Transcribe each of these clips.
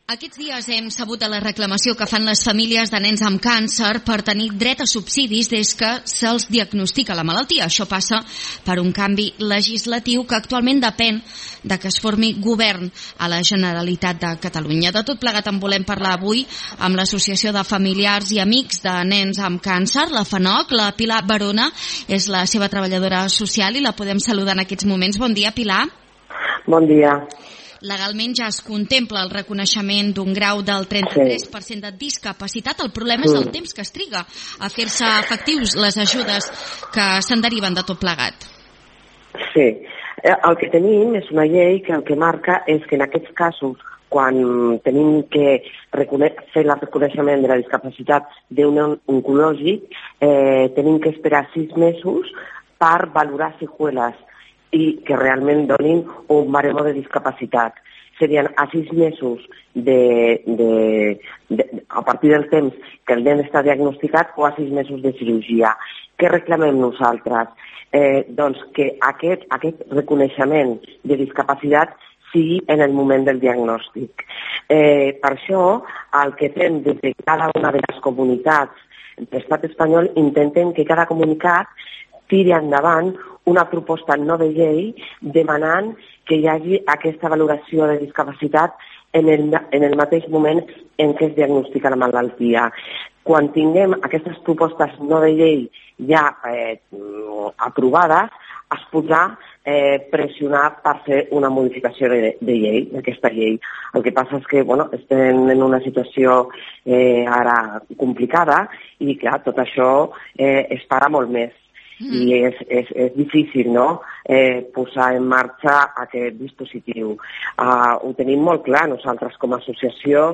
Aquests dies hem sabut de la reclamació que fan les famílies de nens amb càncer per tenir dret a subsidis des que se'ls diagnostica la malaltia. Això passa per un canvi legislatiu que actualment depèn de que es formi govern a la Generalitat de Catalunya. De tot plegat en volem parlar avui amb l'Associació de Familiars i Amics de Nens amb Càncer, la FANOC. La Pilar Barona és la seva treballadora social i la podem saludar en aquests moments. Bon dia, Pilar. Bon dia. Legalment ja es contempla el reconeixement d'un grau del 33% de discapacitat. El problema és el temps que es triga a fer-se efectius les ajudes que se'n deriven de tot plegat. Sí, el que tenim és una llei que el que marca és que en aquests casos, quan tenim que fer el reconeixement de la discapacitat d'un oncològic, tenim que esperar 6 mesos per valorar seqüeles i que realment donin un baremo de discapacitat. Serien a 6 mesos a partir del temps que el nen està diagnosticat o a 6 mesos de cirurgia. Què reclamem nosaltres? Doncs que aquest reconeixement de discapacitat sigui en el moment del diagnòstic. Per això, el que fem des de cada una de les comunitats de l'estat espanyol, intentem que cada comunitat tiri endavant una proposta no de llei demanant que hi hagi aquesta valoració de discapacitat en el mateix moment en què es diagnostica la malaltia. Quan tinguem aquestes propostes no de llei ja aprovades, es podrà pressionar per fer una modificació de llei, d'aquesta llei. El que passa és que estem en una situació ara complicada i, clar, tot això es para molt més. I és difícil, no?, posar en marxa aquest dispositiu. Ho tenim molt clar, nosaltres com a associació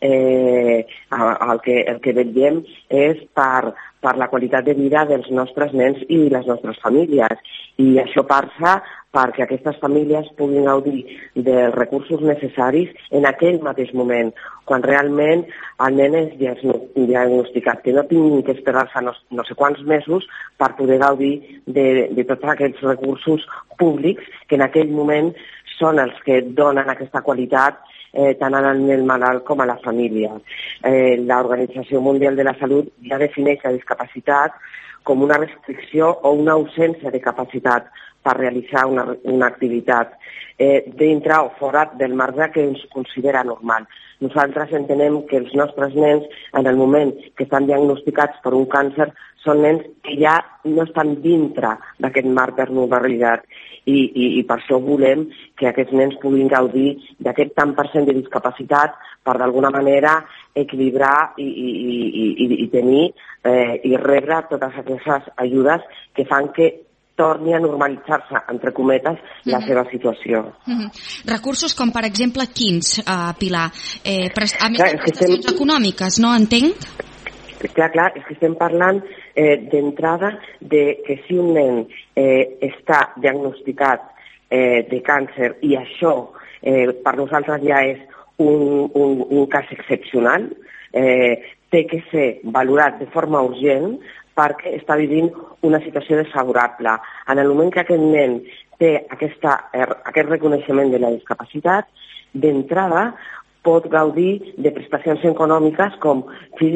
el que vetllem és per la qualitat de vida dels nostres nens i les nostres famílies, i això passa perquè aquestes famílies puguin gaudir dels recursos necessaris en aquell mateix moment, quan realment el nen és diagnosticat, que no tinguin que esperar-se no sé quants mesos per poder gaudir de tots aquests recursos públics que en aquell moment són els que donen aquesta qualitat tant al malalt com a la família. L'Organització Mundial de la Salut ja defineix la discapacitat com una restricció o una ausència de capacitat per realitzar una activitat dintre o fora del marge que ens considera normal. Nosaltres entenem que els nostres nens, en el moment que estan diagnosticats per un càncer, són nens que ja no estan dintre d'aquest marc de normalitat i per això volem que aquests nens puguin gaudir d'aquest tant per cent de discapacitat per d'alguna manera equilibrar i tenir i rebre totes aquestes ajudes que fan que torni a normalitzar-se, entre cometes, la seva situació. Recursos com, per exemple, quins, Pilar? A més de prestacions econòmiques, no entenc? Clar, és que estem parlant d'entrada de que si un nen està diagnosticat de càncer i això per nosaltres ja és un cas excepcional, té que ser valorat de forma urgent perquè està vivint una situació desfavorable. En el moment que aquest nen té aquest reconeixement de la discapacitat, d'entrada pot gaudir de prestacions econòmiques com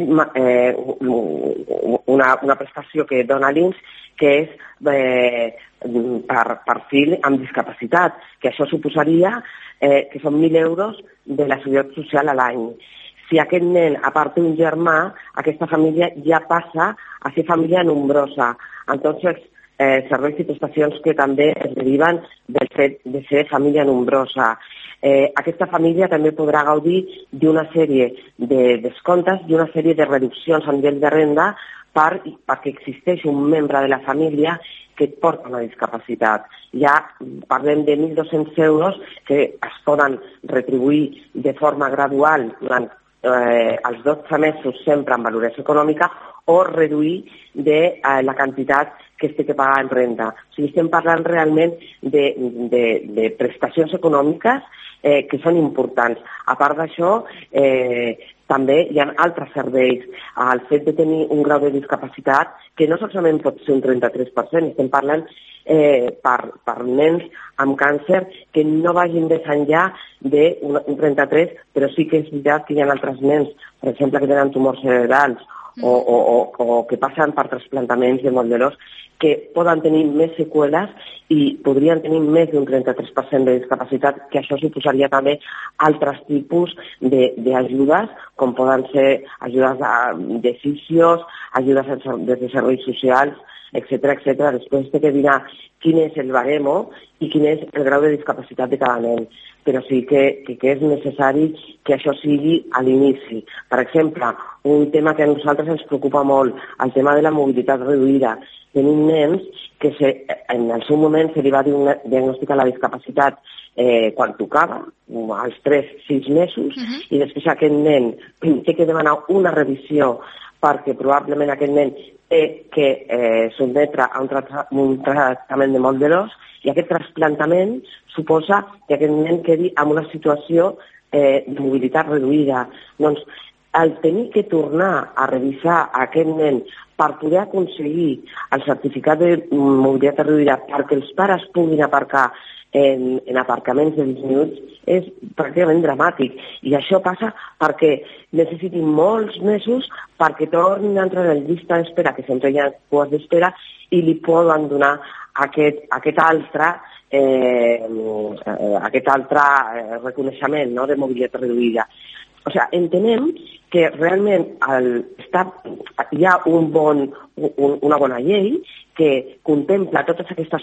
una prestació que dona l'INS, que és per fill amb discapacitat, que això suposaria que són 1.000 euros de la seguretat social a l'any. Si aquest nen, a part d'un germà, aquesta família ja passa a ser família nombrosa. Entonces, serveis i prestacions que també es deriven del fet de ser família nombrosa. Aquesta família també podrà gaudir d'una sèrie de descomptes i una sèrie de reduccions a nivell de renda perquè existeix un membre de la família que porta una discapacitat. Ja parlem de 1.200 euros que es poden retribuir de forma gradual durant els 12 mesos sempre amb valoració econòmica o reduir de la quantitat que es té que pagar en renda. O sigui, estem parlant realment de prestacions econòmiques que són importants. A part d'això, també hi ha altres serveis. El fet de tenir un grau de discapacitat que no solament pot ser un 33%, estem parlant per nens amb càncer que no vagin més enllà d'un 33%, però sí que és veritat que hi ha altres nens, per exemple, que tenen tumors cerebrals o que passen per trasplantaments de moll de l'os, que poden tenir més seqüeles i podrien tenir més d'un 33% de discapacitat, que això suposaria també altres tipus d'ajudes, com poden ser ajudes de fisios, ajudes des de serveis socials, etcètera, etcètera. Després té que mirar quin és el baremo i quin és el grau de discapacitat de cada nen. Però sí que és necessari que això sigui a l'inici. Per exemple, un tema que a nosaltres ens preocupa molt, el tema de la mobilitat reduïda. Tenim nens que en el seu moment se li va diagnosticar la discapacitat quan tocava, als 3-6 mesos, i després aquest nen té que demanar una revisió perquè probablement aquest nen té que sotmetre a un tractament de moll de l'os, i aquest trasplantament suposa que aquest nen quedi en una situació de mobilitat reduïda. Doncs el tenir que tornar a revisar aquest nen per poder aconseguir el certificat de mobilitat reduïda perquè els pares puguin aparcar en aparcaments de 10 minuts és pràcticament dramàtic. I això passa perquè necessitin molts mesos perquè tornin a entrar en la llista d'espera, que sempre hi ha cues d'espera, i li poden donar aquest altre reconeixement, no?, de mobilitat reduïda. O sigui, entenem que realment hi ha una bona llei que contempla totes aquestes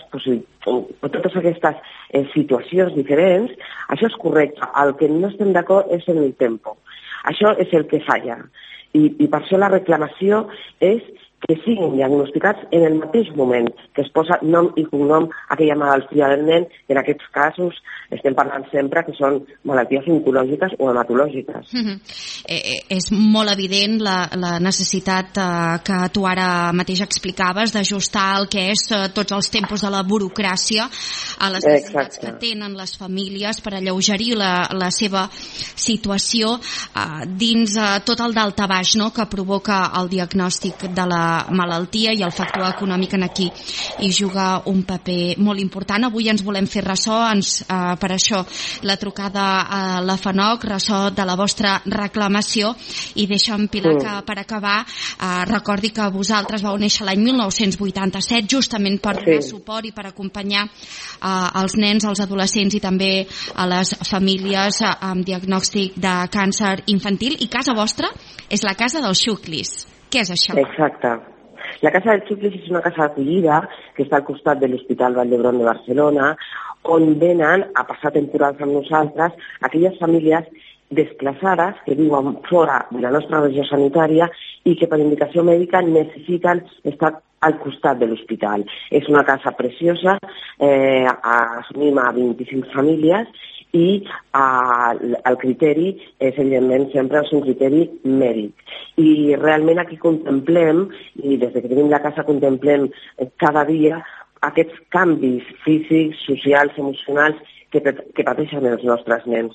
situacions diferents. Això és correcte. El que no estem d'acord és en el tempo. Això és el que falla. I per això la reclamació és que siguin diagnosticats en el mateix moment que es posa nom i cognom a aquella malaltia del nen. En aquests casos estem parlant sempre que són malalties oncològiques o hematològiques. És molt evident la necessitat que tu ara mateix explicaves d'ajustar el que és tots els tempos de la burocràcia a les necessitats que tenen les famílies per alleugerir la seva situació dins tot el daltabaix, no?, que provoca el diagnòstic de la malaltia, i el factor econòmic en aquí hi juga un paper molt important. Avui ens volem fer ressò, per això la trucada a la FANOC, ressò de la vostra reclamació. I deixa'm, Pilar, que per acabar recordi que vosaltres vau néixer l'any 1987 justament per donar suport i per acompanyar els nens, els adolescents i també a les famílies amb diagnòstic de càncer infantil, i casa vostra és la Casa dels Xuclis. Què és això? Exacte. La Casa dels Xuclis és una casa d'acollida que està al costat de l'Hospital Vall d'Hebron de Barcelona, on venen a passar temporals amb nosaltres aquelles famílies desplaçades que viuen fora de la nostra regió sanitària i que per indicació mèdica necessiten estar al costat de l'hospital. És una casa preciosa, assumim a 25 famílies, i el criteri és, evidentment, sempre un criteri mèdic. I realment aquí contemplem, i des que tenim la casa contemplem cada dia, aquests canvis físics, socials, emocionals que pateixen els nostres nens.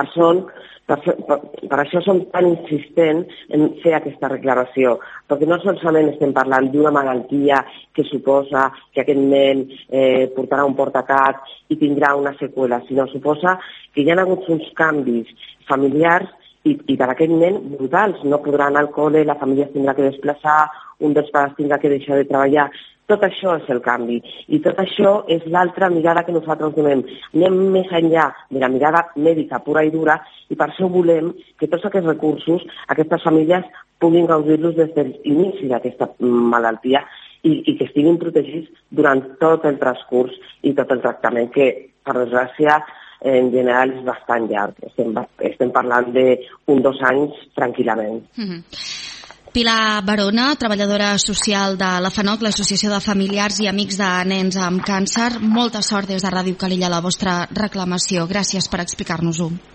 Per això som tan insistents en fer aquesta reclamació, perquè no solament estem parlant d'una malaltia que suposa que aquest nen portarà un portacat i tindrà una seqüela, sinó suposa que hi ha hagut uns canvis familiars i per aquest nen brutals. No podrà anar al col·le, la família es tindrà que desplaçar, un dels pares tindrà que deixar de treballar. Tot això és el canvi, i tot això és l'altra mirada que nosaltres donem. Anem més enllà de la mirada mèdica pura i dura, i per això volem que tots aquests recursos, aquestes famílies, puguin gaudir-los des de l'inici d'aquesta malaltia i que estiguin protegits durant tot el transcurs i tot el tractament, que, per desgràcia, en general és bastant llarg. Estem parlant d'un 2 anys tranquil·lament. Pilar Barona, treballadora social de la FANOC, l'Associació de Familiars i Amics de Nens amb Càncer. Molta sort des de Ràdio Calella a la vostra reclamació. Gràcies per explicar-nos-ho.